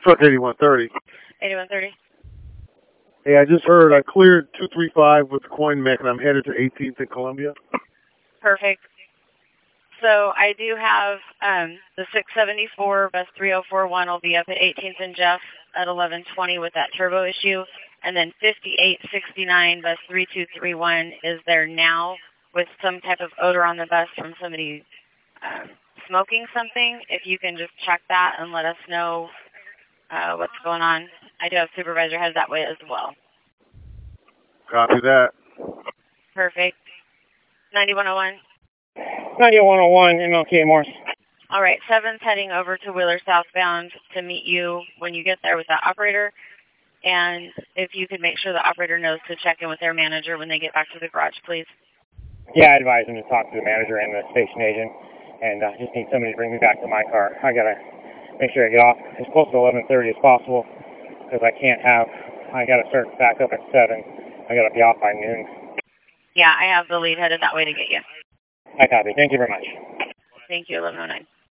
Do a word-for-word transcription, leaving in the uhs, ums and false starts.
Truck eighty-one thirty. eighty-one thirty. Hey, I just heard I cleared two three five with the coin mech, and I'm headed to eighteenth in Columbia. Perfect. So I do have um, the six seventy-four bus three oh four one will be up at eighteenth and Jeff at eleven twenty with that turbo issue. And then fifty-eight sixty-nine bus three two three one is there now with some type of odor on the bus from somebody uh, smoking something. If you can just check that and let us know uh, what's going on. I do have supervisor headed that way as well. Copy that. Perfect. ninety-one oh one. ninety-one oh one, M L K Morse. All right, seven's heading over to Wheeler southbound to meet you when you get there with the operator. And if you could make sure the operator knows to check in with their manager when they get back to the garage, please. Yeah, I advise them to talk to the manager and the station agent. And I uh, just need somebody to bring me back to my car. I got to make sure I get off as close to eleven thirty as possible because I can't have, I got to start back up at seven. I got to be off by noon. Yeah, I have the lead headed that way to get you. I copy. Thank you very much. Thank you, eleven oh nine.